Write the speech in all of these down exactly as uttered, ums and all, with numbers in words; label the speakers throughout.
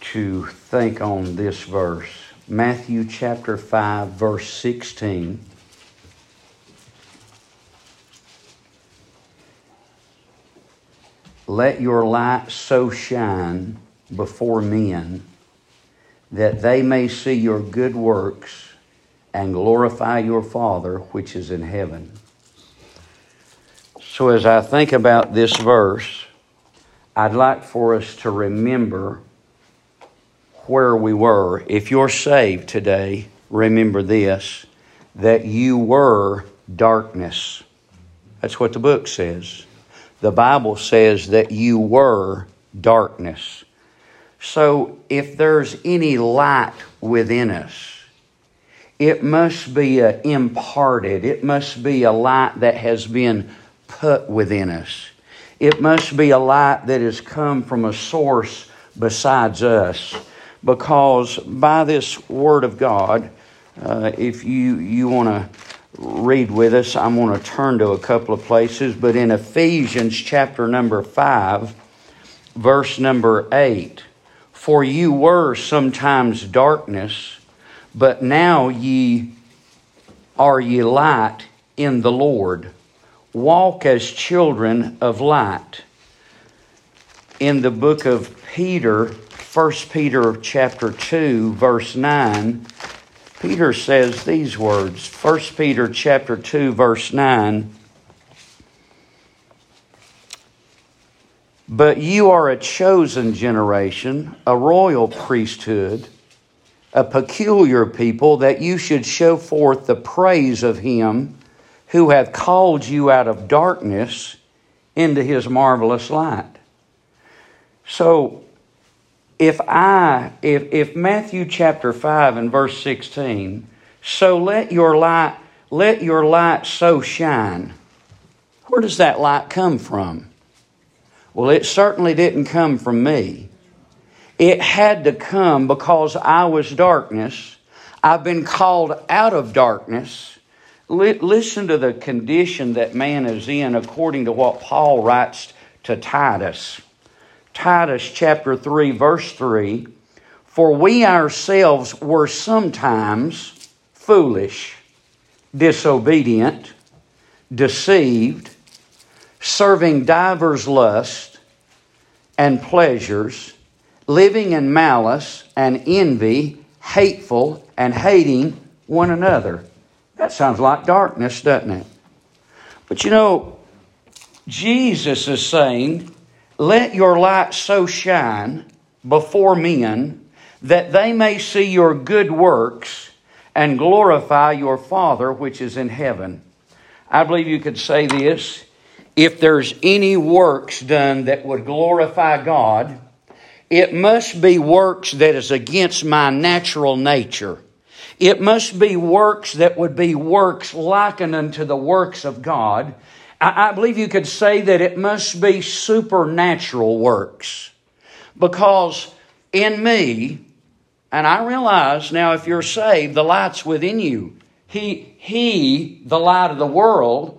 Speaker 1: to think on this verse. Matthew chapter five, verse sixteen. Let your light so shine before men that they may see your good works and glorify your Father which is in heaven. So as I think about this verse, I'd like for us to remember where we were. If you're saved today, remember this, that you were darkness. That's what the book says. The Bible says that you were darkness. So if there's any light within us, it must be uh, imparted. It must be a light that has been put within us. It must be a light that has come from a source besides us. Because by this Word of God, uh, if you, you want to read with us, I'm going to turn to a couple of places. But in Ephesians chapter number five, verse number eight, for you were sometimes darkness, but now ye are ye light in the Lord. Walk as children of light. In the book of Peter, First Peter chapter two, verse nine, Peter says these words. First Peter chapter two, verse nine. But you are a chosen generation, a royal priesthood, a peculiar people, that you should show forth the praise of Him who hath called you out of darkness into His marvelous light. So, if I, if, if Matthew chapter five and verse sixteen, so let your light, let your light so shine. Where does that light come from? Well, it certainly didn't come from me. It had to come because I was darkness. I've been called out of darkness. Listen to the condition that man is in according to what Paul writes to Titus. Titus chapter three, verse three. For we ourselves were sometimes foolish, disobedient, deceived, serving divers lusts and pleasures, living in malice and envy, hateful and hating one another. That sounds like darkness, doesn't it? But you know, Jesus is saying, let your light so shine before men that they may see your good works and glorify your Father which is in heaven. I believe you could say this. If there's any works done that would glorify God, it must be works that is against my natural nature. It must be works that would be works likened unto the works of God. I, I believe you could say that it must be supernatural works. Because in me, and I realize now if you're saved, the light's within you. He, he, the light of the world,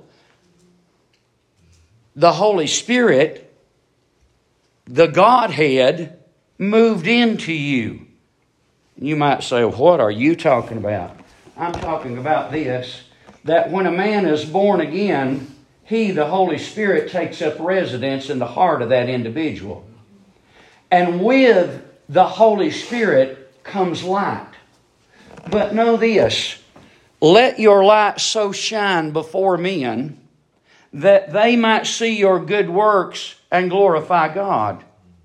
Speaker 1: the Holy Spirit, the Godhead, moved into you. You might say, what are you talking about? I'm talking about this, that when a man is born again, He, the Holy Spirit, takes up residence in the heart of that individual. And with the Holy Spirit comes light. But know this, let your light so shine before men that they might see your good works and glorify God.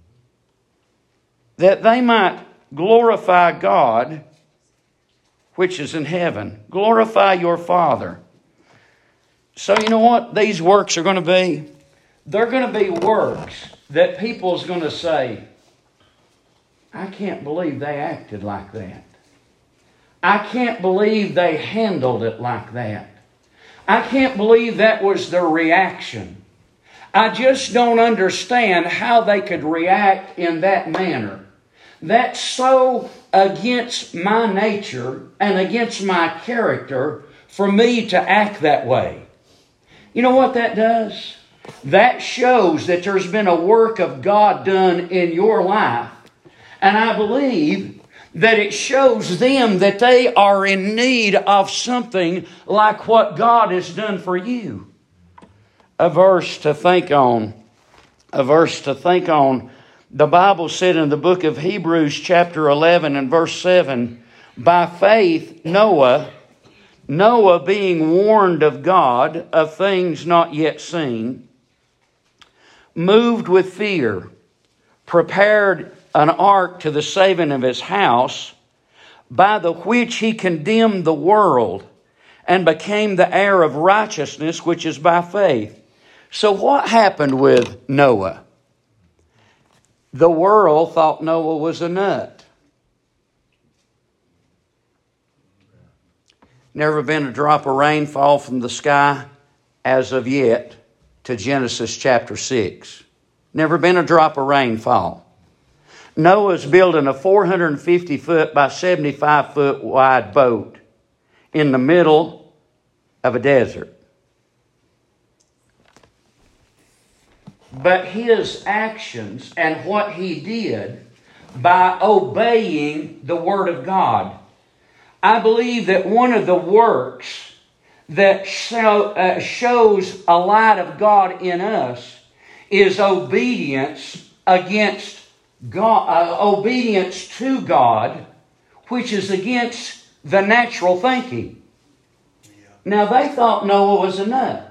Speaker 1: That they might glorify God which is in heaven. Glorify your Father. So you know what these works are going to be? They're going to be works that people's going to say, I can't believe they acted like that. I can't believe they handled it like that. I can't believe that was their reaction. I just don't understand how they could react in that manner. That's so against my nature and against my character for me to act that way. You know what that does? That shows that there's been a work of God done in your life. And I believe that it shows them that they are in need of something like what God has done for you. A verse to think on. A verse to think on. The Bible said in the book of Hebrews chapter eleven and verse seven, by faith Noah, Noah being warned of God of things not yet seen, moved with fear, prepared an ark to the saving of his house, by the which he condemned the world and became the heir of righteousness, which is by faith. So what happened with Noah? The world thought Noah was a nut. Never been a drop of rain fall from the sky as of yet to Genesis chapter six. Never been a drop of rain fall. Noah's building a four hundred fifty foot by seventy-five foot wide boat in the middle of a desert. But his actions and what he did by obeying the Word of God. I believe that one of the works that show, uh, shows a light of God in us is obedience against God, uh, obedience to God, which is against the natural thinking. Yeah. Now they thought Noah was a nut.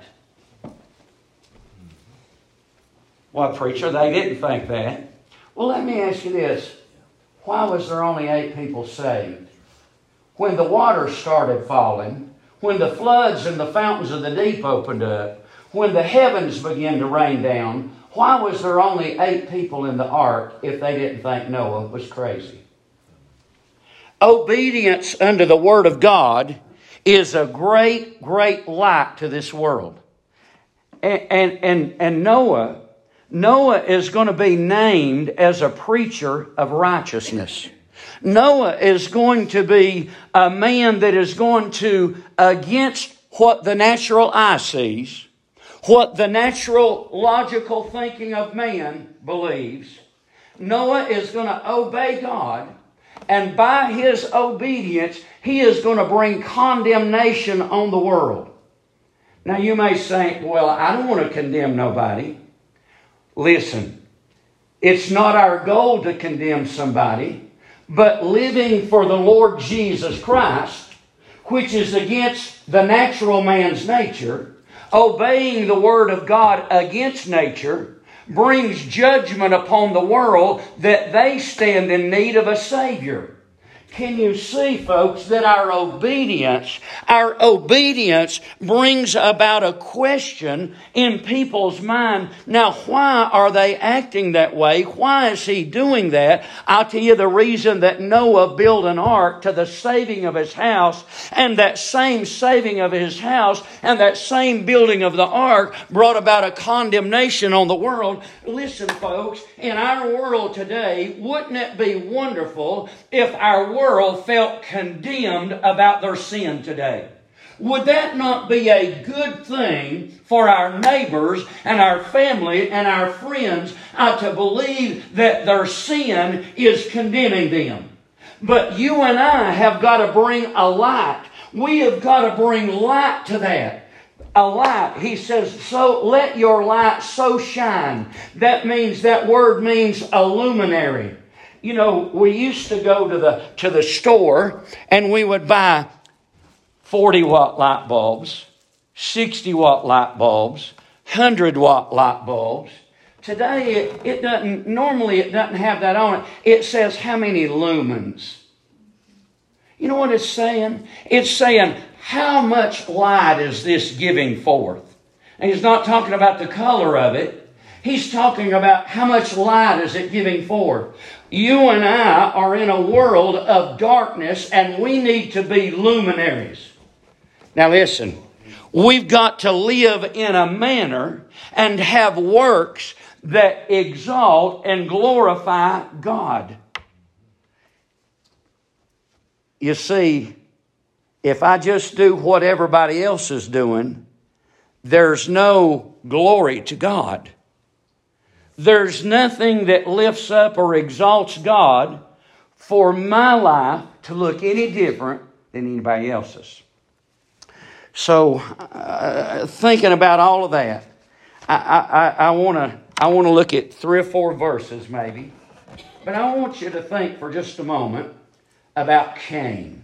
Speaker 1: Well, preacher, they didn't think that. Well, let me ask you this. Why was there only eight people saved? When the water started falling, when the floods and the fountains of the deep opened up, when the heavens began to rain down, why was there only eight people in the ark if they didn't think Noah was crazy? Obedience unto the Word of God is a great, great light to this world. And, and, and, and Noah... Noah is going to be named as a preacher of righteousness. Noah is going to be a man that is going to, against what the natural eye sees, what the natural logical thinking of man believes, Noah is going to obey God, and by his obedience, he is going to bring condemnation on the world. Now you may say, well, I don't want to condemn nobody. Listen, it's not our goal to condemn somebody, but living for the Lord Jesus Christ, which is against the natural man's nature, obeying the Word of God against nature, brings judgment upon the world that they stand in need of a Savior. Can you see, folks, that our obedience, our obedience brings about a question in people's mind. Now, why are they acting that way? Why is he doing that? I'll tell you the reason that Noah built an ark to the saving of his house, and that same saving of his house and that same building of the ark brought about a condemnation on the world. Listen, folks, in our world today, wouldn't it be wonderful if our world world felt condemned about their sin today? Would that not be a good thing for our neighbors and our family and our friends uh, to believe that their sin is condemning them? But you and I have got to bring a light. We have got to bring light to that. A light. He says, so let your light so shine. That means, that word means a luminary. You know, we used to go to the to the store and we would buy forty watt light bulbs, sixty watt light bulbs, one hundred watt light bulbs. Today, it, it doesn't, normally it doesn't have that on it. It says how many lumens. You know what it's saying? It's saying how much light is this giving forth? And he's not talking about the color of it. He's talking about how much light is it giving forth. You and I are in a world of darkness, and we need to be luminaries. Now listen, we've got to live in a manner and have works that exalt and glorify God. You see, if I just do what everybody else is doing, there's no glory to God. there's nothing that lifts up or exalts God for my life to look any different than anybody else's. So, uh, thinking about all of that, I, I, I want to I want to look at three or four verses maybe. But I want you to think for just a moment about Cain.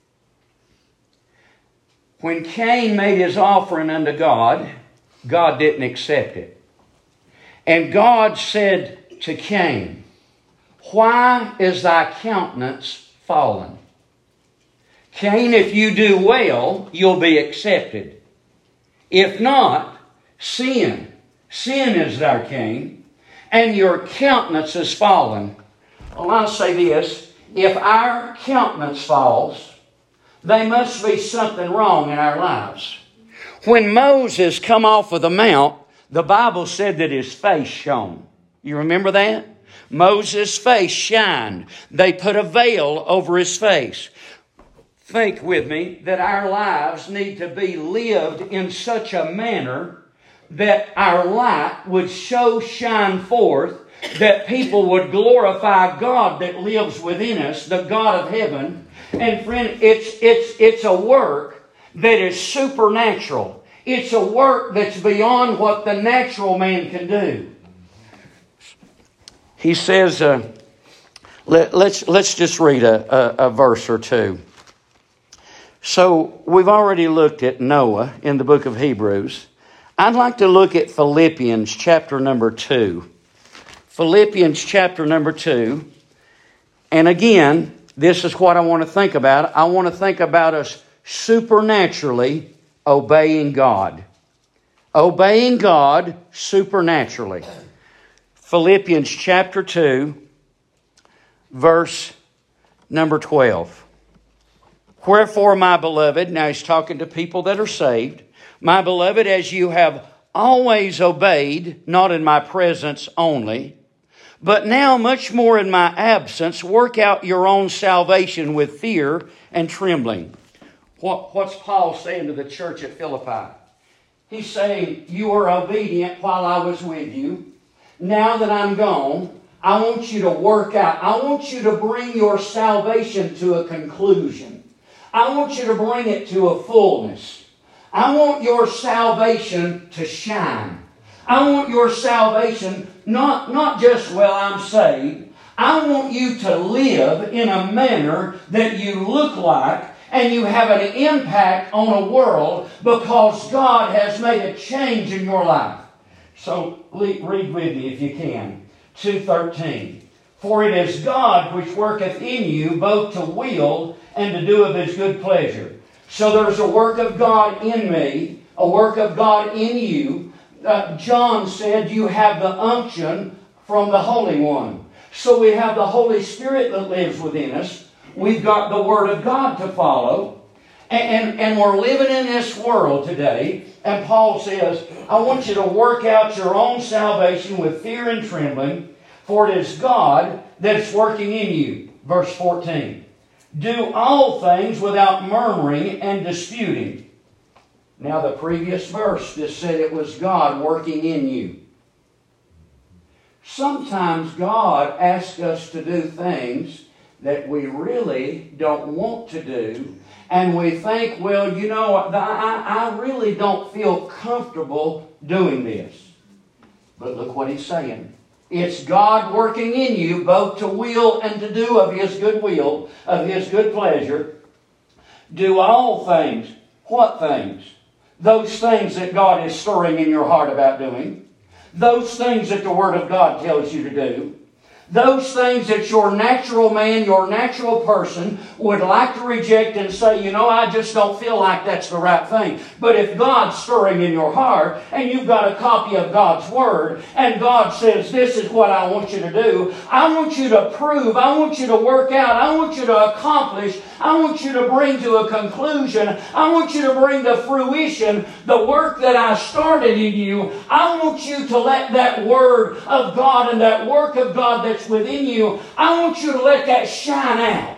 Speaker 1: When Cain made his offering unto God, God didn't accept it. And God said to Cain, "Why is thy countenance fallen? Cain, if you do well, you'll be accepted. If not, sin. Sin is there, Cain, and your countenance is fallen." Well, I'll say this. If our countenance falls, there must be something wrong in our lives. When Moses come off of the mount, the Bible said that his face shone. You remember that? Moses' face shined. They put a veil over his face. Think with me that our lives need to be lived in such a manner that our light would so shine forth that people would glorify God that lives within us, the God of heaven. And friend, it's, it's, it's a work that is supernatural. It's a work that's beyond what the natural man can do. He says, uh, let, let's, let's just read a, a, a verse or two. So we've already looked at Noah in the book of Hebrews. I'd like to look at Philippians chapter number two. Philippians chapter number two. And again, this is what I want to think about. I want to think about us supernaturally obeying God. Obeying God supernaturally. Philippians chapter two, verse number twelve. "Wherefore, my beloved," now he's talking to people that are saved, "my beloved, as you have always obeyed, not in my presence only, but now much more in my absence, work out your own salvation with fear and trembling." What, what's Paul saying to the church at Philippi? He's saying, you were obedient while I was with you. Now that I'm gone, I want you to work out. I want you to bring your salvation to a conclusion. I want you to bring it to a fullness. I want your salvation to shine. I want your salvation not, not just, well, I'm saved. I want you to live in a manner that you look like and you have an impact on a world because God has made a change in your life. So read with me if you can. two thirteen. "For it is God which worketh in you both to will and to do of His good pleasure." So there's a work of God in me, a work of God in you. Uh, John said you have the unction from the Holy One. So we have the Holy Spirit that lives within us. We've got the Word of God to follow. And, and, and we're living in this world today. And Paul says, I want you to work out your own salvation with fear and trembling, for it is God that's working in you. Verse fourteen. "Do all things without murmuring and disputing." Now the previous verse just said it was God working in you. Sometimes God asks us to do things that we really don't want to do. And we think, well, you know, I, I really don't feel comfortable doing this. But look what he's saying. It's God working in you both to will and to do of His good will, of His good pleasure. Do all things. What things? Those things that God is stirring in your heart about doing. Those things that the Word of God tells you to do. Those things that your natural man, your natural person would like to reject and say, you know, I just don't feel like that's the right thing. But if God's stirring in your heart and you've got a copy of God's Word and God says, this is what I want you to do, I want you to prove, I want you to work out, I want you to accomplish, I want you to bring to a conclusion, I want you to bring to fruition the work that I started in you. I want you to let that Word of God and that work of God that's within you, I want you to let that shine out.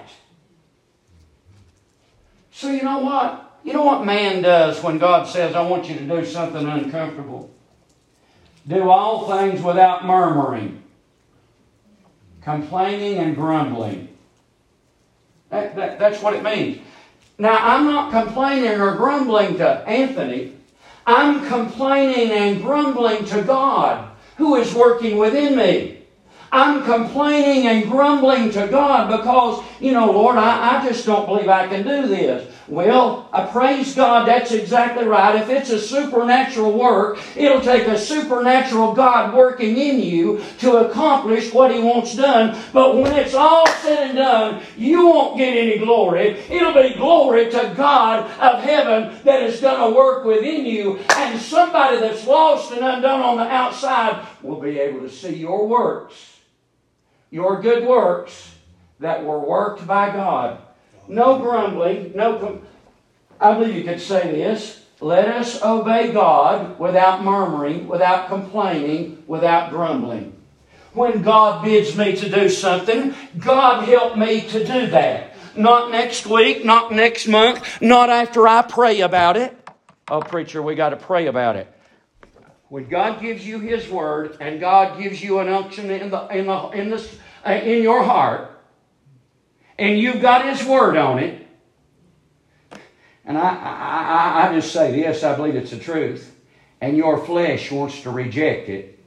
Speaker 1: So you know what? You know what man does when God says, I want you to do something uncomfortable? Do all things without murmuring, complaining and grumbling. That, that, that's what it means. Now, I'm not complaining or grumbling to Anthony. I'm complaining and grumbling to God, who is working within me. I'm complaining and grumbling to God because, you know, Lord, I, I just don't believe I can do this. Well, I praise God, that's exactly right. If it's a supernatural work, it'll take a supernatural God working in you to accomplish what He wants done. But when it's all said and done, you won't get any glory. It'll be glory to God of heaven that has done a work within you. And somebody that's lost and undone on the outside will be able to see your works. Your good works that were worked by God. No grumbling, no... Com- I believe you could say this. Let us obey God without murmuring, without complaining, without grumbling. When God bids me to do something, God help me to do that. Not next week, not next month, not after I pray about it. Oh, preacher, we got to pray about it. When God gives you His Word and God gives you an unction in the in the in the uh, in your heart, and you've got His Word on it, and I, I I I just say this, I believe it's the truth, and your flesh wants to reject it,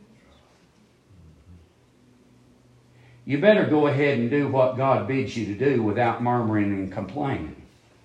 Speaker 1: you better go ahead and do what God bids you to do without murmuring and complaining.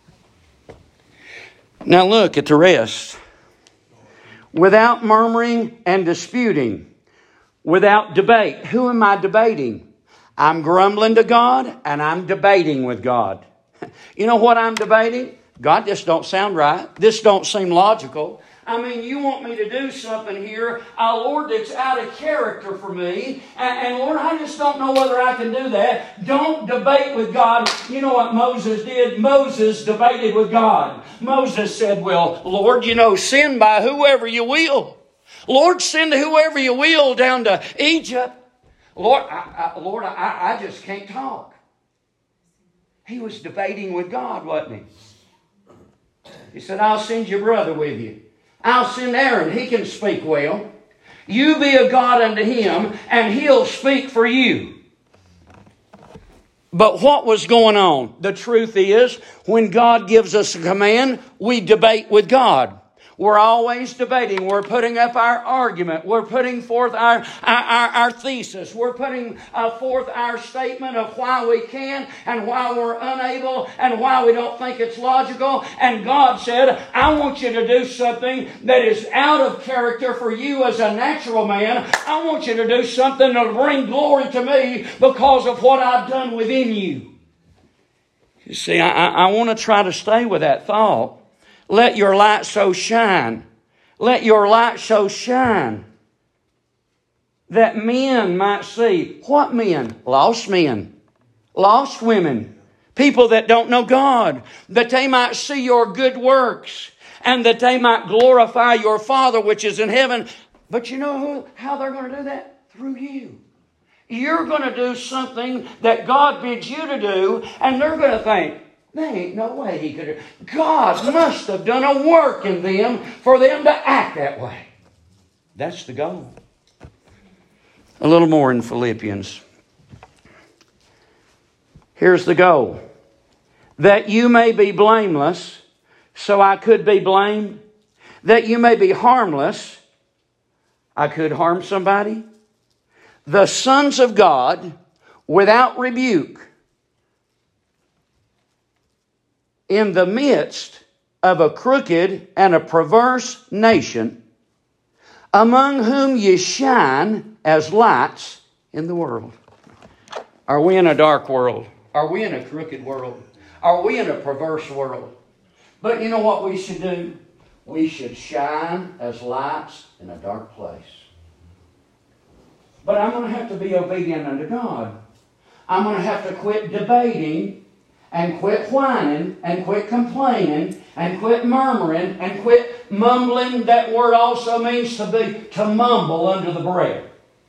Speaker 1: Now look at the rest. Without murmuring and disputing. Without debate. Who am I debating? I'm grumbling to God and I'm debating with God. You know what I'm debating? God, this don't sound right. This don't seem logical. I mean, you want me to do something here, uh, Lord, that's out of character for me. And, and Lord, I just don't know whether I can do that. Don't debate with God. You know what Moses did? Moses debated with God. Moses said, well, Lord, you know, send by whoever you will. Lord, send whoever you will down to Egypt. Lord, I, I, Lord, I, I just can't talk. He was debating with God, wasn't he? He said, I'll send your brother with you. I'll send Aaron. He can speak well. You be a God unto him, and he'll speak for you. But what was going on? The truth is, when God gives us a command, we debate with God. We're always debating. We're putting up our argument. We're putting forth our, our, our, our thesis. We're putting uh, forth our statement of why we can and why we're unable and why we don't think it's logical. And God said, I want you to do something that is out of character for you as a natural man. I want you to do something that'll bring glory to me because of what I've done within you. You see, I, I want to try to stay with that thought. Let your light so shine. Let your light so shine that men might see. What men? Lost men. Lost women. People that don't know God. That they might see your good works. And that they might glorify your Father which is in heaven. But you know who, how they're going to do that? Through you. You're going to do something that God bids you to do. And they're going to think, there ain't no way he could have. God must have done a work in them for them to act that way. That's the goal. A little more in Philippians. Here's the goal. That you may be blameless, so I could be blamed. That you may be harmless, I could harm somebody. The sons of God without rebuke, in the midst of a crooked and a perverse nation, among whom ye shine as lights in the world. Are we in a dark world? Are we in a crooked world? Are we in a perverse world? But you know what we should do? We should shine as lights in a dark place. But I'm going to have to be obedient unto God. I'm going to have to quit debating and quit whining, and quit complaining, and quit murmuring, and quit mumbling. That word also means to be, to mumble under the breath.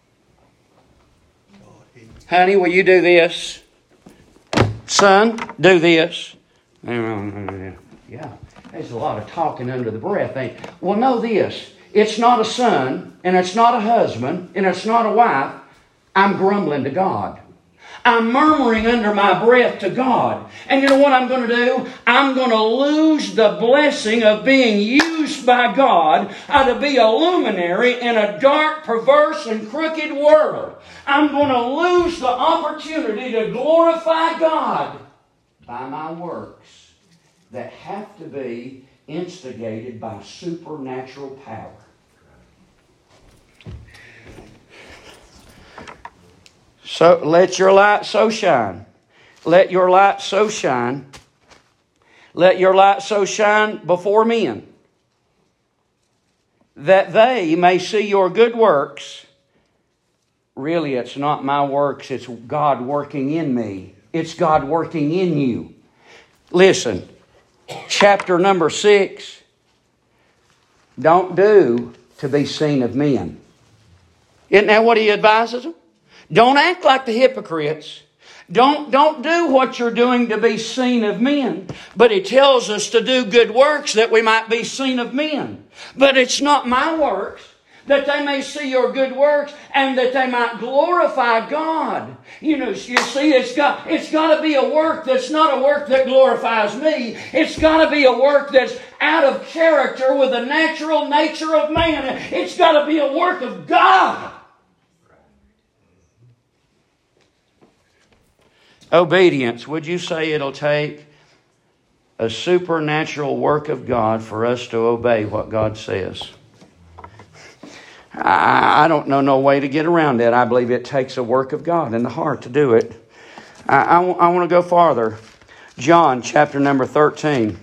Speaker 1: Honey, will you do this? Son, do this. Yeah, there's a lot of talking under the breath. Ain't? Well, know this. it's not a son, and it's not a husband, and it's not a wife, I'm grumbling to God. I'm murmuring under my breath to God. And you know what I'm going to do? I'm going to lose the blessing of being used by God uh, to be a luminary in a dark, perverse, and crooked world. I'm going to lose the opportunity to glorify God by my works that have to be instigated by supernatural power. So let your light so shine. Let your light so shine. Let your light so shine before men, that they may see your good works. Really, it's not my works. It's God working in me. It's God working in you. Listen, chapter number six. Don't do to be seen of men. Isn't that what he advises them? Don't act like the hypocrites. Don't, don't do what you're doing to be seen of men. But he tells us to do good works that we might be seen of men. But it's not my works, that they may see your good works and that they might glorify God. You know, you see, it's got, it's got to be a work that's not a work that glorifies me. It's got to be a work that's out of character with the natural nature of man. It's got to be a work of God. Obedience. Would you say it'll take a supernatural work of God for us to obey what God says? I, I don't know no way to get around that. I believe it takes a work of God in the heart to do it. I, I, I want to go farther. John chapter number thirteen.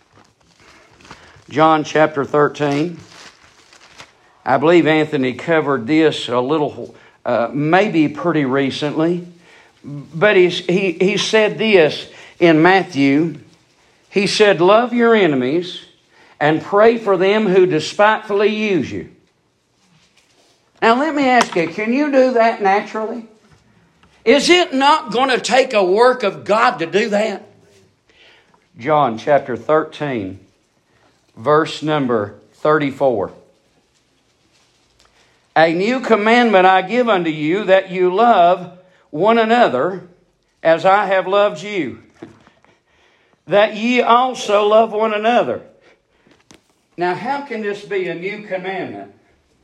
Speaker 1: John chapter thirteen. I believe Anthony covered this a little, uh, maybe pretty recently. But he, he, he said this in Matthew. He said, love your enemies and pray for them who despitefully use you. Now let me ask you, can you do that naturally? Is it not going to take a work of God to do that? John chapter thirteen, verse number thirty-four. A new commandment I give unto you, that you love one another as I have loved you, that ye also love one another. Now, how can this be a new commandment?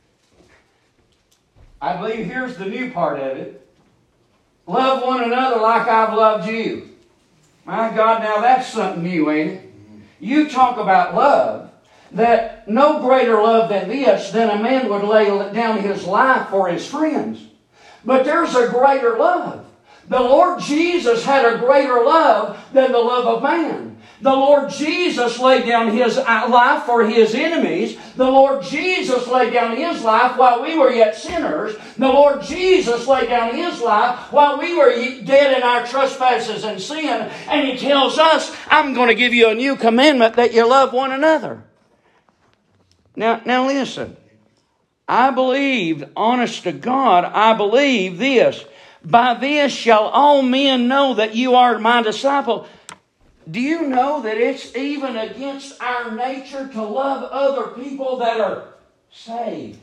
Speaker 1: I believe here's the new part of it. Love one another like I've loved you. My God, now that's something new, ain't it? You talk about love, that no greater love than this, than a man would lay down his life for his friends. But there's a greater love. The Lord Jesus had a greater love than the love of man. The Lord Jesus laid down His life for His enemies. The Lord Jesus laid down His life while we were yet sinners. The Lord Jesus laid down His life while we were dead in our trespasses and sin. And He tells us, I'm going to give you a new commandment, that you love one another. Now, now listen. I believe, honest to God, I believe this. By this shall all men know that you are my disciple. Do you know that it's even against our nature to love other people that are saved?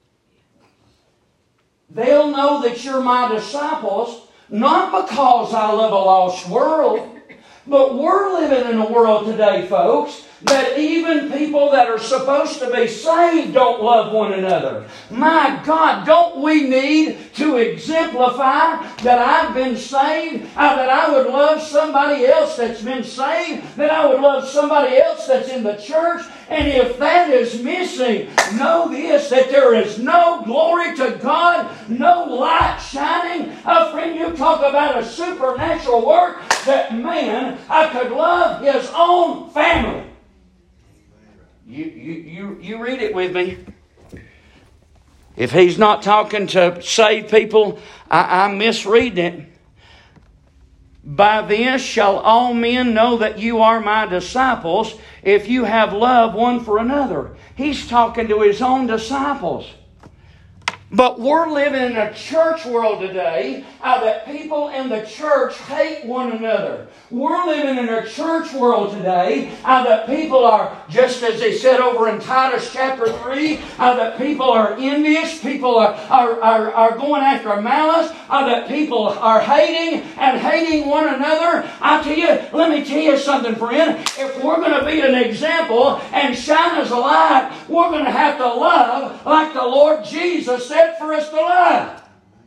Speaker 1: They'll know that you're my disciples, not because I love a lost world, but we're living in a world today, folks, that even people that are supposed to be saved don't love one another. My God, don't we need to exemplify that I've been saved, uh, that I would love somebody else that's been saved, that I would love somebody else that's in the church? And if that is missing, know this, that there is no glory to God, no light shining. Uh, friend, you talk about a supernatural work, that man I could love his own family. You, you, you, you read it with me. If he's not talking to saved people, I, I'm misreading it. By this shall all men know that you are my disciples, if you have love one for another. He's talking to his own disciples. But we're living in a church world today uh, that people in the church hate one another. We're living in a church world today uh, that people are, just as they said over in Titus chapter three, uh, that people are envious, people are, are, are, are going after malice, uh, that people are hating and hating one another. I tell you, let me tell you something, friend. If we're going to be an example and shine as a light, we're going to have to love like the Lord Jesus said for us to love.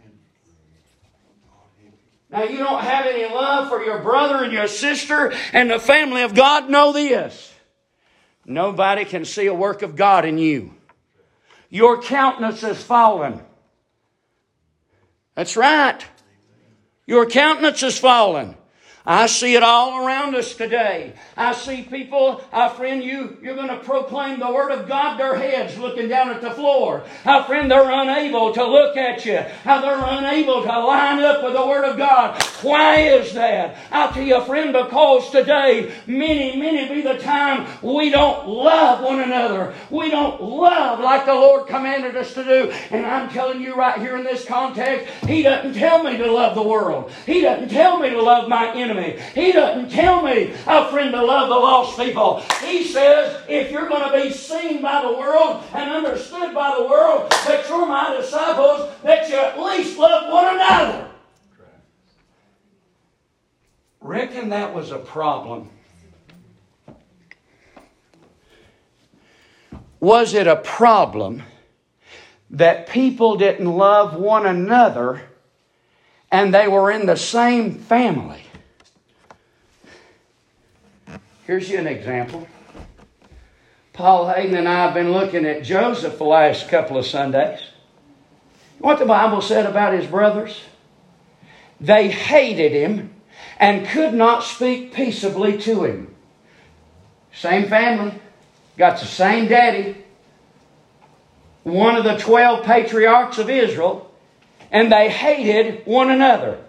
Speaker 1: Now, you don't have any love for your brother and your sister and the family of God. Know this. Nobody can see a work of God in you. Your countenance has fallen. That's right. Your countenance has fallen. I see it all around us today. I see people, uh, friend, you, you're going to proclaim the Word of God, their heads looking down at the floor. Uh, friend, they're unable to look at you. Uh, they're unable to line up with the Word of God. Why is that? I'll tell you, friend, because today, many, many be the time we don't love one another. We don't love like the Lord commanded us to do. And I'm telling you right here in this context, He doesn't tell me to love the world. He doesn't tell me to love my enemy. He doesn't tell me, oh, friend, to love the lost people. He says, if you're going to be seen by the world and understood by the world that you're my disciples, that you at least love one another. Reckon that was a problem. Was it a problem that people didn't love one another and they were in the same family? Here's you an example. Paul Hayden and I have been looking at Joseph the last couple of Sundays. What the Bible said about his brothers? They hated him and could not speak peaceably to him. Same family. Got the same daddy. One of the twelve patriarchs of Israel. And they hated one another.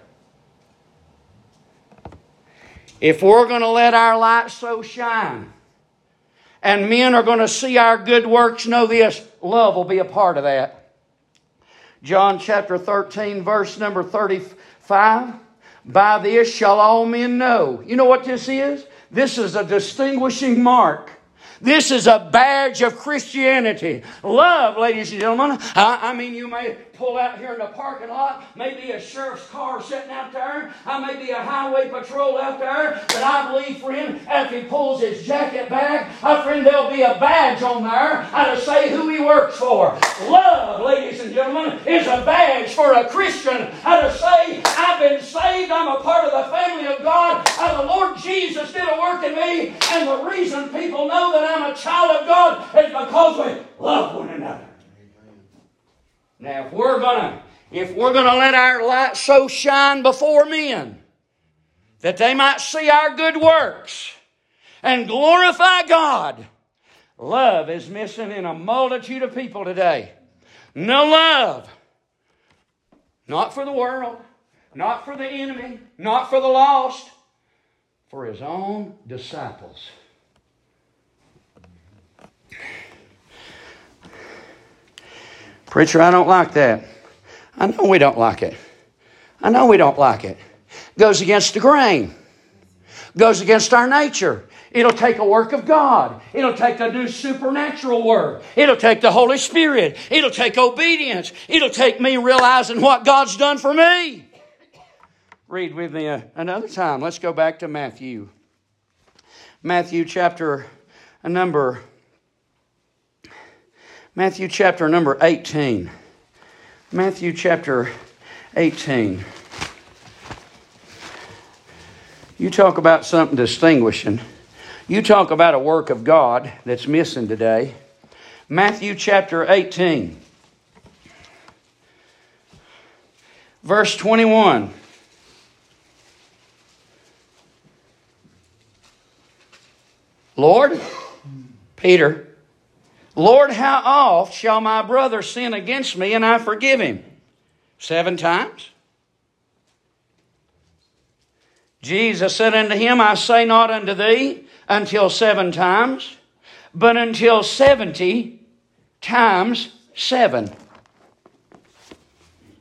Speaker 1: If we're going to let our light so shine, and men are going to see our good works, know this, love will be a part of that. John chapter thirteen, verse number thirty-five. By this shall all men know. You know what this is? This is a distinguishing mark. This is a badge of Christianity. Love, ladies and gentlemen. I, I mean, you may pull out here in the parking lot. Maybe a sheriff's car sitting out there. I may be a highway patrol out there. But I believe, friend, if he pulls his jacket back, uh, friend, there'll be a badge on there uh, to say who he works for. Love, ladies and gentlemen, is a badge for a Christian uh, to say, I've been saved. I'm a part of the family of God. Uh, the Lord Jesus did a work in me. And the reason people know that I'm a child of God is because we love one another. Now, if we're gonna, if we're gonna let our light so shine before men that they might see our good works and glorify God, love is missing in a multitude of people today. No love. Not for the world, not for the enemy, not for the lost, for His own disciples. Preacher, I don't like that. I know we don't like it. I know we don't like it. Goes against the grain. Goes against our nature. It'll take a work of God. It'll take a new supernatural work. It'll take the Holy Spirit. It'll take obedience. It'll take me realizing what God's done for me. Read with me another time. Let's go back to Matthew. Matthew chapter number Matthew chapter number eighteen. Matthew chapter eighteen. You talk about something distinguishing. You talk about a work of God that's missing today. Matthew chapter eighteen. Verse twenty-one. Lord, Peter, Lord, how oft shall my brother sin against me and I forgive him? Seven times? Jesus said unto him, I say not unto thee until seven times, but until seventy times seven.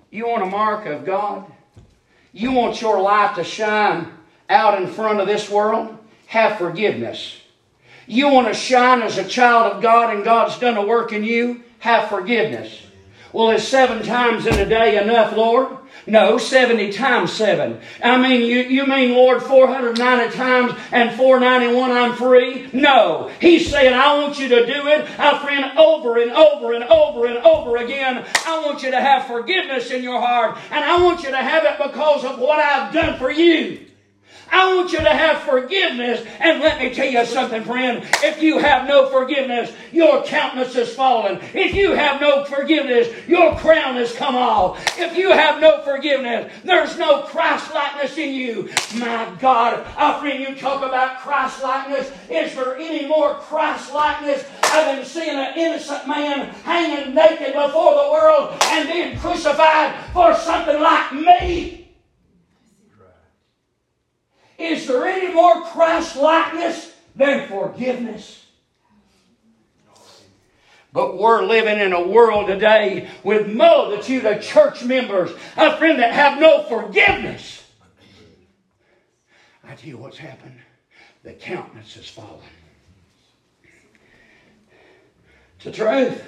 Speaker 1: You want a mark of God? You want your life to shine out in front of this world? Have forgiveness. You want to shine as a child of God and God's done a work in you? Have forgiveness. Well, is seven times in a day enough, Lord? No, seventy times seven. I mean, you, you mean, Lord, four hundred ninety times and four ninety-one I'm free? No. He's saying, I want you to do it, our friend, over and over and over and over again. I want you to have forgiveness in your heart. And I want you to have it because of what I've done for you. I want you to have forgiveness. And let me tell you something, friend. If you have no forgiveness, your countenance is fallen. If you have no forgiveness, your crown has come off. If you have no forgiveness, there's no Christ-likeness in you. My God, our friend, you talk about Christ-likeness. Is there any more Christ-likeness than seeing an innocent man hanging naked before the world and being crucified for something like me? Is there any more Christ-likeness than forgiveness? But we're living in a world today with multitude of church members, a friend, that have no forgiveness. I tell you what's happened. The countenance has fallen. It's the truth.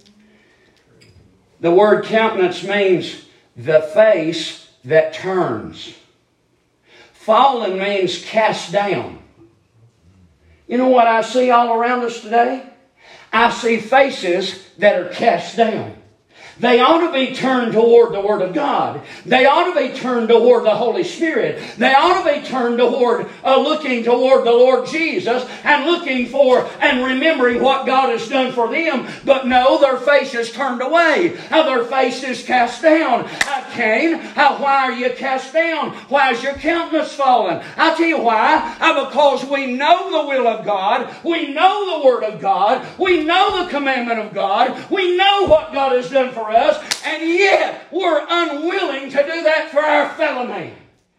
Speaker 1: The word countenance means the face that turns. Fallen means cast down. You know what I see all around us today? I see faces that are cast down. They ought to be turned toward the Word of God. They ought to be turned toward the Holy Spirit. They ought to be turned toward, uh, looking toward the Lord Jesus and looking for and remembering what God has done for them. But no, their face is turned away. Uh, their face is cast down. Uh, Cain, uh, why are you cast down? Why is your countenance fallen? I'll tell you why. Uh, because we know the will of God. We know the Word of God. We know the commandment of God. We know what God has done for us, and yet we're unwilling to do that for our fellow man.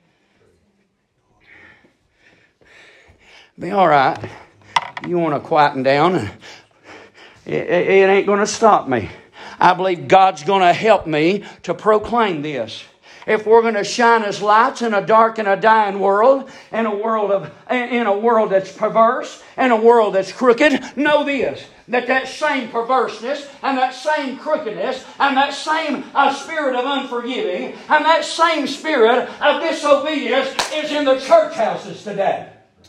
Speaker 1: Be all right. You want to quieten down, and it, it, it ain't going to stop me. I believe God's going to help me to proclaim this. If we're going to shine as lights in a dark and a dying world, in a world of, in a world that's perverse, in a world that's crooked, know this: that that same perverseness and that same crookedness and that same uh, spirit of unforgiving and that same spirit of disobedience is in the church houses today.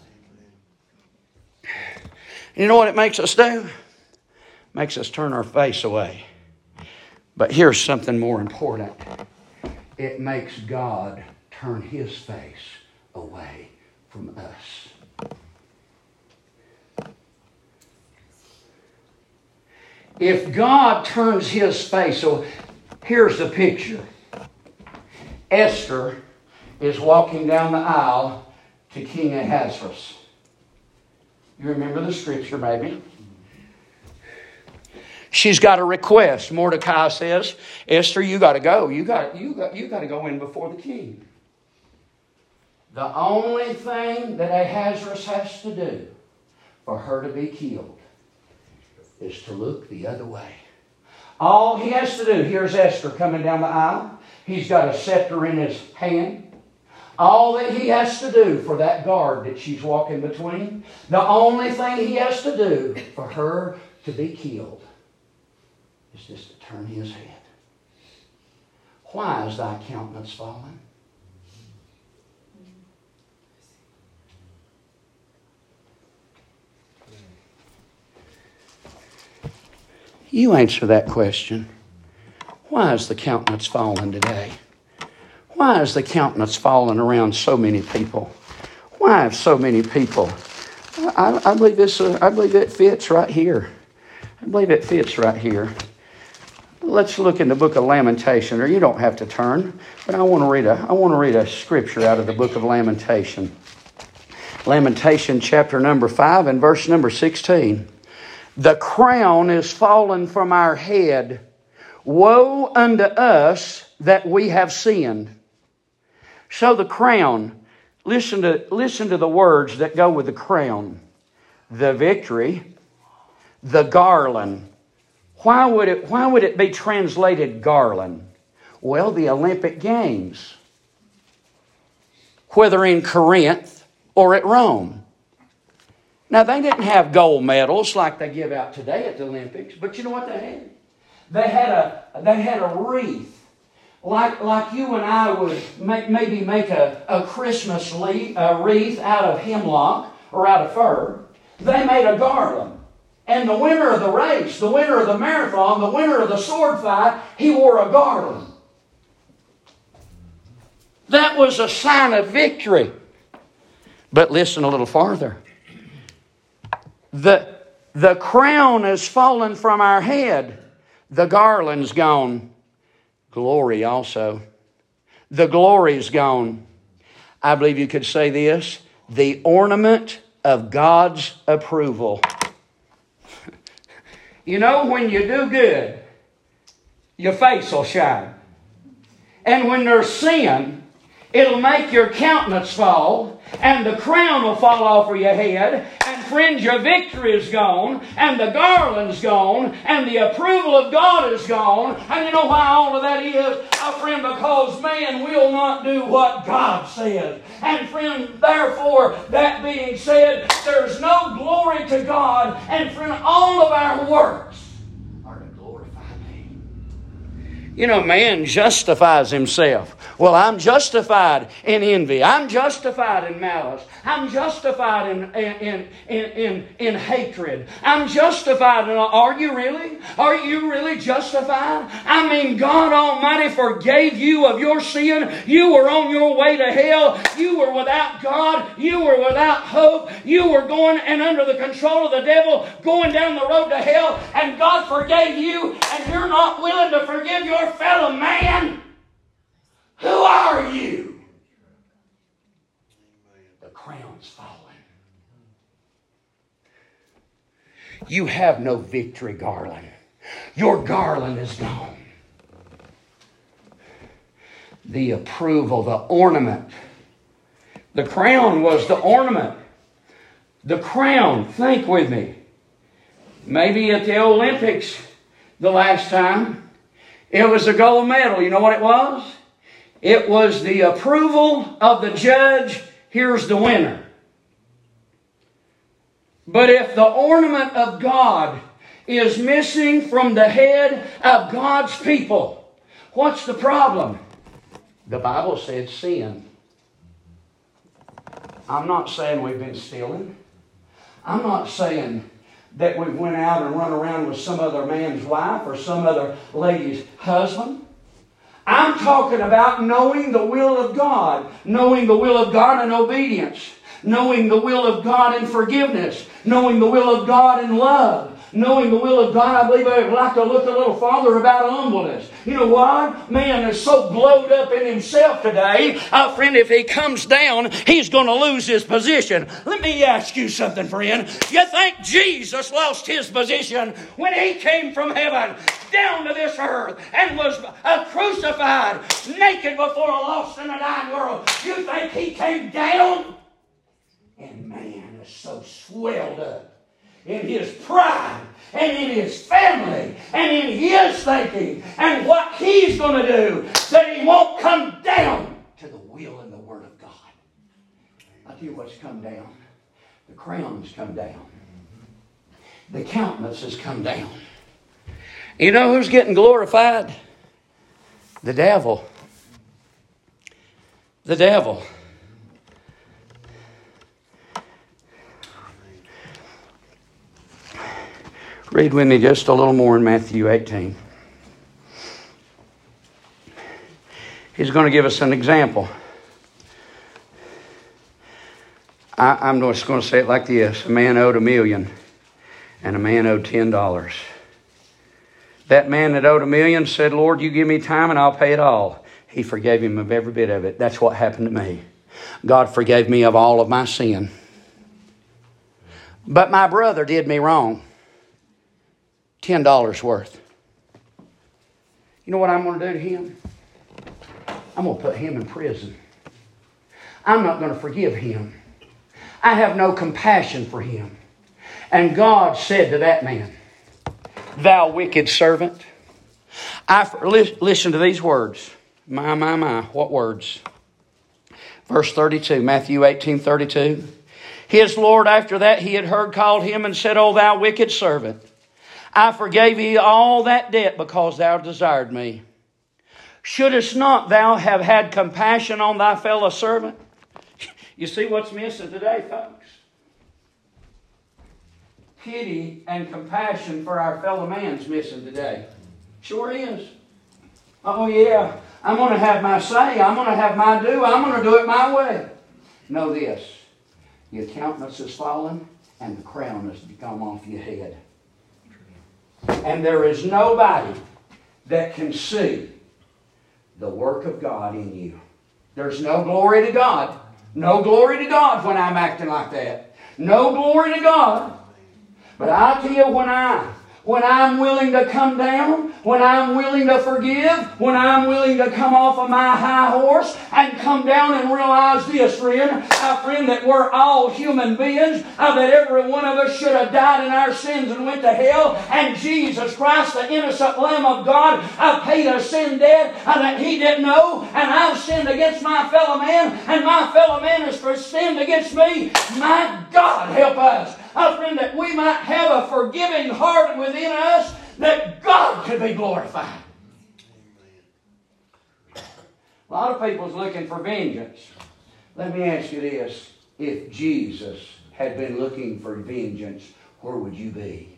Speaker 1: You know what it makes us do? It makes us turn our face away. But here's something more important. It makes God turn His face away from us. If God turns His face, so here's the picture. Esther is walking down the aisle to King Ahasuerus. You remember the scripture, maybe? She's got a request. Mordecai says, Esther, you got to go. You got, you got, you got to go in before the king. The only thing that Ahasuerus has to do for her to be killed is to look the other way. All he has to do, here's Esther coming down the aisle. He's got a scepter in his hand. All that he has to do for that guard that she's walking between, the only thing he has to do for her to be killed is just to turn his head. Why is thy countenance fallen? You answer that question. Why is the countenance fallen today? Why is the countenance fallen around so many people? Why have so many people? I, I believe this. Uh, I believe it fits right here. I believe it fits right here. Let's look in the book of Lamentation, or you don't have to turn, but I want to read a. I want to read a scripture out of the book of Lamentation. Lamentation, chapter number five, and verse number sixteen. The crown is fallen from our head. Woe unto us that we have sinned. So the crown, listen to, listen to the words that go with the crown. The victory, the garland. Why would it, why would it be translated garland? Well, the Olympic Games, whether in Corinth or at Rome. Now, they didn't have gold medals like they give out today at the Olympics, but you know what they had? They had a, they had a wreath. Like, like you and I would make, maybe make a, a Christmas le- a wreath out of hemlock or out of fir. They made a garland. And the winner of the race, the winner of the marathon, the winner of the sword fight, he wore a garland. That was a sign of victory. But listen a little farther. The, the crown has fallen from our head. The garland's gone. Glory also. The glory's gone. I believe you could say this. The ornament of God's approval. You know, when you do good, your face will shine. And when there's sin, it'll make your countenance fall, and the crown will fall off of your head, and friends, your victory is gone, and the garland's gone, and the approval of God is gone. And you know why all of that is? Oh, friend, because man will not do what God says. And friend, therefore, that being said, there's no glory to God, and friend, all of our works are to glorify me. You know, man justifies himself. Well, I'm justified in envy. I'm justified in malice. I'm justified in, in, in, in, in hatred. I'm justified in... Are you really? Are you really justified? I mean, God Almighty forgave you of your sin. You were on your way to hell. You were without God. You were without hope. You were going and under the control of the devil, going down the road to hell. And God forgave you, and you're not willing to forgive your fellow man. Who are you? The crown's fallen. You have no victory garland. Your garland is gone. The approval, the ornament. The crown was the ornament. The crown, think with me. Maybe at the Olympics the last time, it was a gold medal. You know what it was? It was the approval of the judge. Here's the winner. But if the ornament of God is missing from the head of God's people, what's the problem? The Bible said sin. I'm not saying we've been stealing. I'm not saying that we went out and run around with some other man's wife or some other lady's husband. I'm talking about knowing the will of God, knowing the will of God in obedience, knowing the will of God in forgiveness, knowing the will of God in love, knowing the will of God. I believe I would like to look a little farther about humbleness. You know what? Man is so blowed up in himself today. Uh, friend, if he comes down, he's going to lose his position. Let me ask you something, friend. You think Jesus lost his position when he came from heaven down to this earth and was uh, crucified naked before a lost and a dying world? You think he came down? And man is so swelled up in his pride and in his family and in his thinking and what he's going to do that he won't come down to the will and the Word of God. I'll tell you what's come down. The crown's come down. The countenance has come down. You know who's getting glorified? The devil. The devil. Read with me just a little more in Matthew eighteen. He's going to give us an example. I, I'm just going to say it like this. A man owed a million, and a man owed ten dollars. That man that owed a million said, Lord, you give me time and I'll pay it all. He forgave him of every bit of it. That's what happened to me. God forgave me of all of my sin. But my brother did me wrong. ten dollars worth. You know what I'm going to do to him? I'm going to put him in prison. I'm not going to forgive him. I have no compassion for him. And God said to that man, Thou wicked servant, I, listen to these words. My, my, my, what words? Verse thirty-two, Matthew eighteen thirty-two. His Lord after that he had heard called him and said, O thou wicked servant, I forgave thee all that debt because thou desired me. Shouldest not thou have had compassion on thy fellow servant? You see what's missing today, folks? Pity and compassion for our fellow man's missing today. Sure is. Oh yeah, I'm going to have my say. I'm going to have my do. I'm going to do it my way. Know this. Your countenance has fallen and the crown has come off your head. And there is nobody that can see the work of God in you. There's no glory to God. No glory to God when I'm acting like that. No glory to God. But I tell you, when I When I'm willing to come down, when I'm willing to forgive, when I'm willing to come off of my high horse and come down and realize this, friend, our friend, that we're all human beings, uh, that every one of us should have died in our sins and went to hell, and Jesus Christ, the innocent Lamb of God, uh, paid a sin debt uh, that He didn't know, and I've sinned against my fellow man, and my fellow man has sinned against me. My God, help us. Uh, friend, that we might have a forgiving heart within us, that God could be glorified. A lot of people's looking for vengeance. Let me ask you this. If Jesus had been looking for vengeance, where would you be?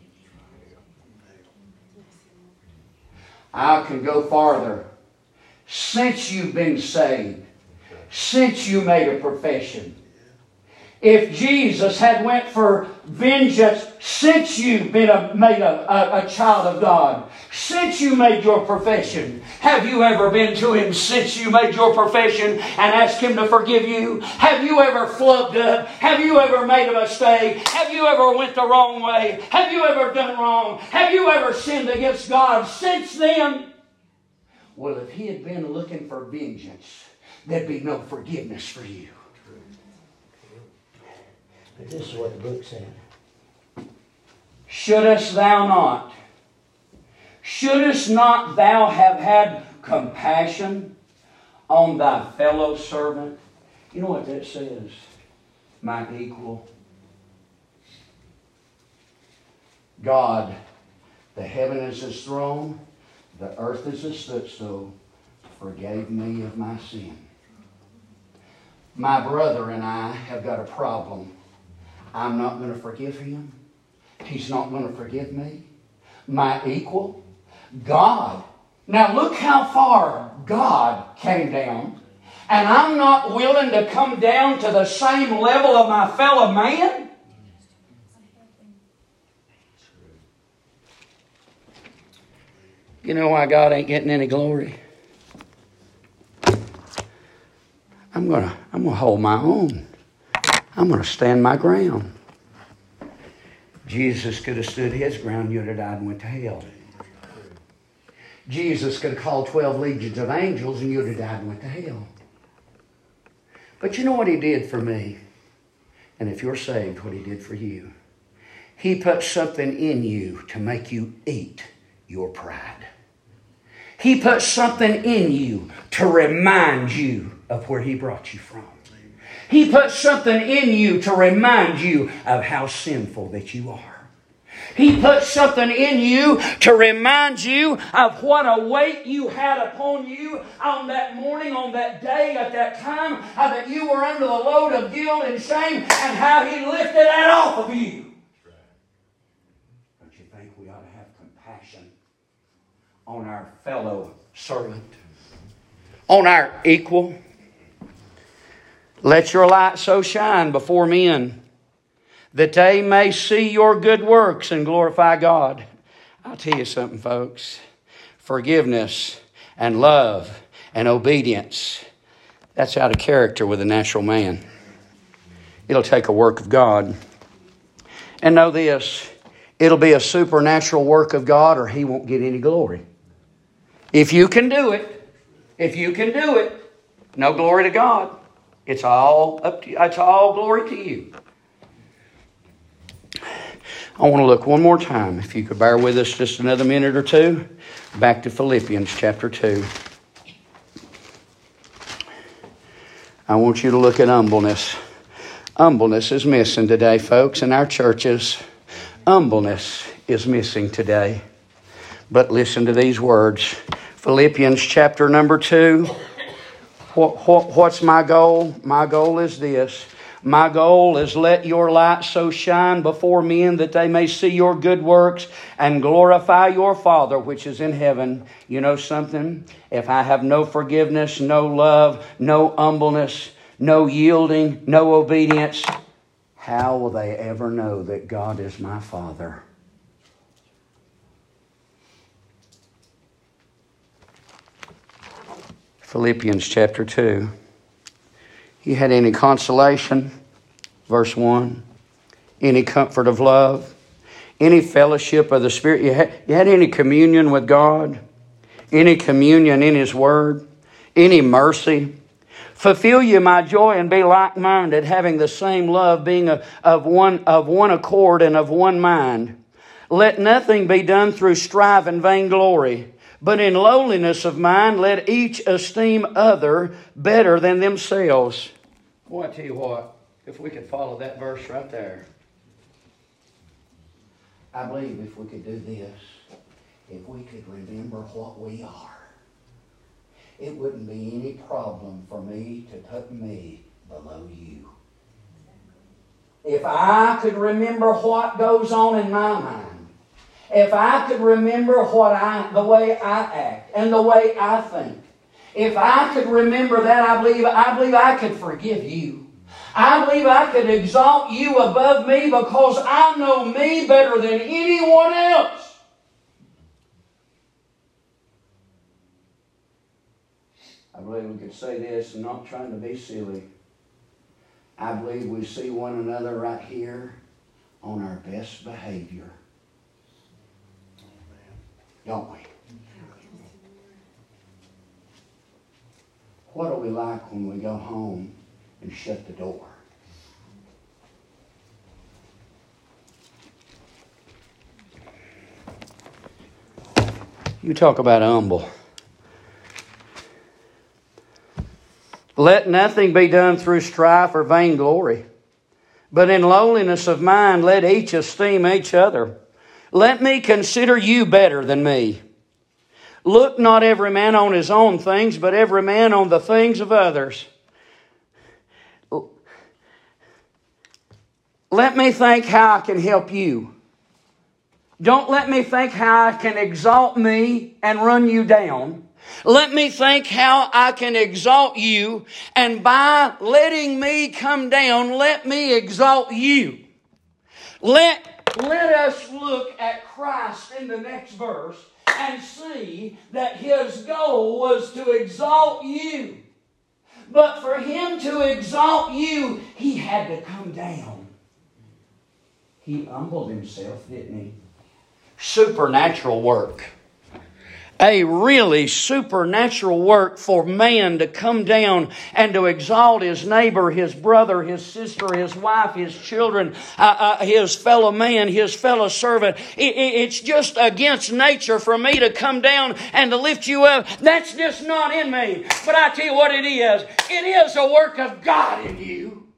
Speaker 1: I can go farther. Since you've been saved, since you made a profession, if Jesus had went for vengeance since you've been a, made a, a, a child of God, since you made your profession, have you ever been to Him since you made your profession and asked Him to forgive you? Have you ever flubbed up? Have you ever made a mistake? Have you ever went the wrong way? Have you ever done wrong? Have you ever sinned against God since then? Well, if He had been looking for vengeance, there'd be no forgiveness for you.
Speaker 2: But this is what the book said.
Speaker 1: Shouldest thou not, shouldest not thou have had compassion on thy fellow servant? You know what that says? My equal. God, the heaven is His throne, the earth is His footstool, forgave me of my sin. My brother and I have got a problem. I'm not going to forgive him. He's not going to forgive me. My equal, God. Now look how far God came down. And I'm not willing to come down to the same level of my fellow man. You know why God ain't getting any glory? I'm going to I'm going to hold my own. I'm going to stand my ground. Jesus could have stood His ground, you'd have died and went to hell. Jesus could have called twelve legions of angels and you'd have died and went to hell. But you know what He did for me? And if you're saved, what He did for you? He put something in you to make you eat your pride. He put something in you to remind you of where He brought you from. He put something in you to remind you of how sinful that you are. He put something in you to remind you of what a weight you had upon you on that morning, on that day, at that time, how that you were under the load of guilt and shame, and how He lifted that off of you. Don't you think we ought to have compassion on our fellow servant, on our equal? Let your light so shine before men that they may see your good works and glorify God. I'll tell you something, folks. Forgiveness and love and obedience, that's out of character with a natural man. It'll take a work of God. And know this, it'll be a supernatural work of God or He won't get any glory. If you can do it, if you can do it, no glory to God. It's all up to you. It's all glory to you. I want to look one more time, if you could bear with us just another minute or two, back to Philippians chapter two. I want you to look at humbleness. Humbleness is missing today, folks, in our churches. Humbleness is missing today. But listen to these words. Philippians chapter number two. What, what, what's my goal? My goal is this. My goal is let your light so shine before men that they may see your good works and glorify your Father which is in heaven. You know something? If I have no forgiveness, no love, no humbleness, no yielding, no obedience, how will they ever know that God is my Father? Philippians chapter two. You had any consolation? Verse one. Any comfort of love? Any fellowship of the Spirit? You had, you had any communion with God? Any communion in His Word? Any mercy? Fulfill you my joy and be like-minded, having the same love, being a, of one of one accord and of one mind. Let nothing be done through strife and vainglory, but in lowliness of mind let each esteem other better than themselves. Boy, I tell you what, if we could follow that verse right there, I believe if we could do this, if we could remember what we are, it wouldn't be any problem for me to put me below you. If I could remember what goes on in my mind, if I could remember what I, the way I act and the way I think, if I could remember that, I believe, I believe I could forgive you. I believe I could exalt you above me because I know me better than anyone else. I believe we could say this and not trying to be silly. I believe we see one another right here on our best behavior. Don't we? What are we like when we go home and shut the door? You talk about humble. Let nothing be done through strife or vainglory, but in lowliness of mind let each esteem each other. Let me consider you better than me. Look not every man on his own things, but every man on the things of others. Let me think how I can help you. Don't let me think how I can exalt me and run you down. Let me think how I can exalt you, and by letting me come down, let me exalt you. Let, let us look at Christ in the next verse and see that His goal was to exalt you. But for Him to exalt you, He had to come down. He humbled Himself, didn't He? Supernatural work. A really supernatural work for man to come down and to exalt his neighbor, his brother, his sister, his wife, his children, uh, uh, his fellow man, his fellow servant. It, it, it's just against nature for me to come down and to lift you up. That's just not in me. But I tell you what it is. It is a work of God in you.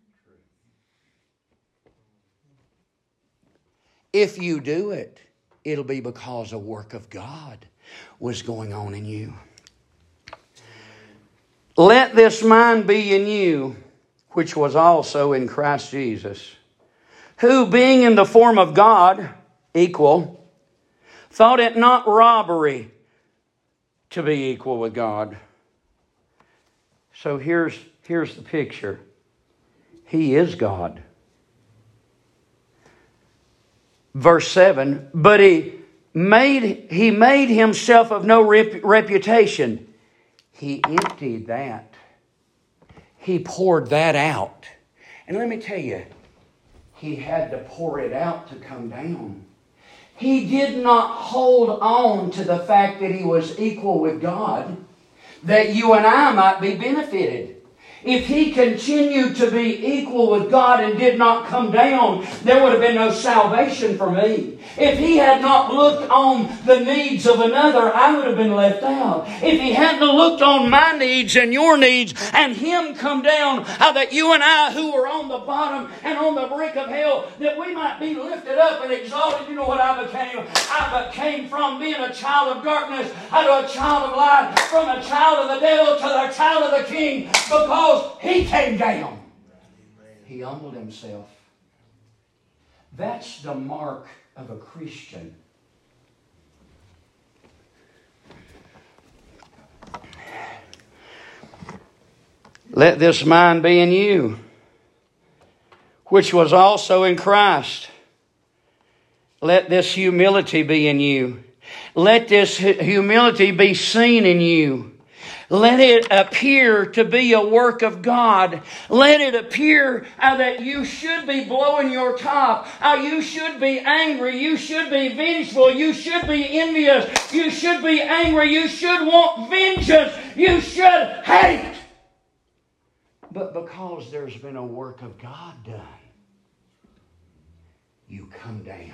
Speaker 1: If you do it, it'll be because a work of God was going on in you. Let this mind be in you, which was also in Christ Jesus, who being in the form of God, equal, thought it not robbery to be equal with God. So here's, here's the picture. He is God. Verse seven, but he made, he made himself of no rep, reputation. He emptied that. He poured that out. And let me tell you, He had to pour it out to come down. He did not hold on to the fact that He was equal with God, that you and I might be benefited. If He continued to be equal with God and did not come down, there would have been no salvation for me. If He had not looked on the needs of another, I would have been left out. If He hadn't looked on my needs and your needs and Him come down, how that you and I who were on the bottom and on the brink of hell, that we might be lifted up and exalted. You know what I became? I became from being a child of darkness to a child of light, from a child of the devil to the child of the King, because He came down. He humbled Himself. That's the mark of a Christian. Let this mind be in you, which was also in Christ. Let this humility be in you. Let this humility be seen in you. Let it appear to be a work of God. Let it appear uh, that you should be blowing your top. Uh, you should be angry. You should be vengeful. You should be envious. You should be angry. You should want vengeance. You should hate. But because there's been a work of God done, you come down.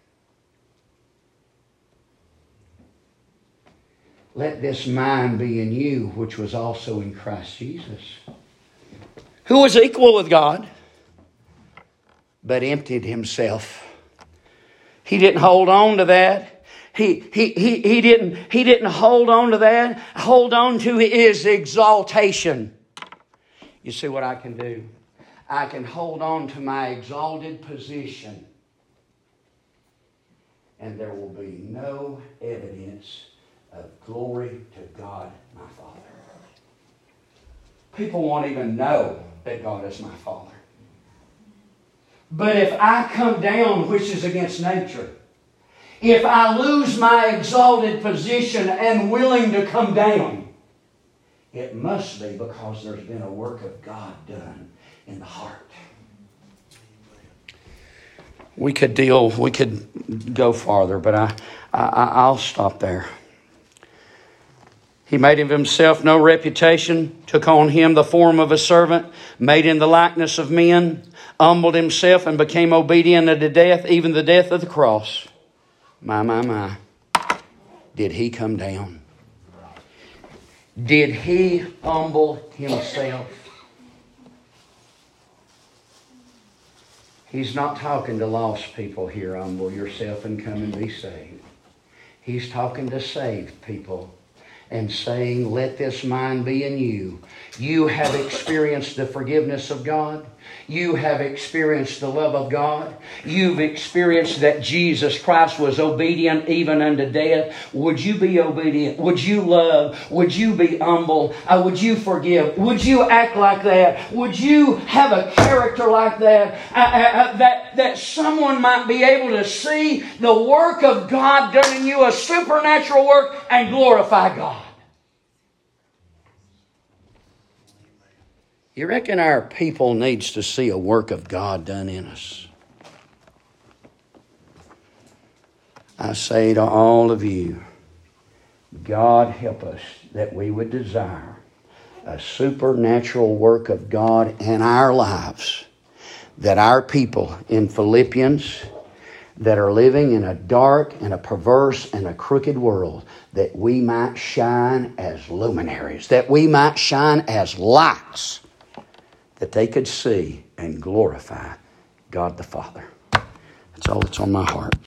Speaker 1: Let this mind be in you, which was also in Christ Jesus, who was equal with God, but emptied Himself. He didn't hold on to that. He, he, he, he, didn't, he didn't hold on to that. Hold on to His exaltation. You see what I can do? I can hold on to my exalted position, and there will be no evidence of glory to God, my Father. People won't even know that God is my Father. But if I come down, which is against nature, if I lose my exalted position and willing to come down, it must be because there's been a work of God done in the heart. We could deal, we could go farther, but I, I, I'll stop there. He made of Himself no reputation, took on Him the form of a servant, made in the likeness of men, humbled Himself and became obedient unto death, even the death of the cross. My, my, my. Did He come down? Did He humble Himself? He's not talking to lost people here, humble yourself and come and be saved. He's talking to saved people and saying, let this mind be in you. You have experienced the forgiveness of God. You have experienced the love of God. You've experienced that Jesus Christ was obedient even unto death. Would you be obedient? Would you love? Would you be humble? Uh, would you forgive? Would you act like that? Would you have a character like that? Uh, uh, that, that someone might be able to see the work of God done in you, a supernatural work, and glorify God. You reckon our people needs to see a work of God done in us? I say to all of you, God help us that we would desire a supernatural work of God in our lives, that our people in Philippians that are living in a dark and a perverse and a crooked world, that we might shine as luminaries, that we might shine as lights, that they could see and glorify God the Father. That's all that's on my heart.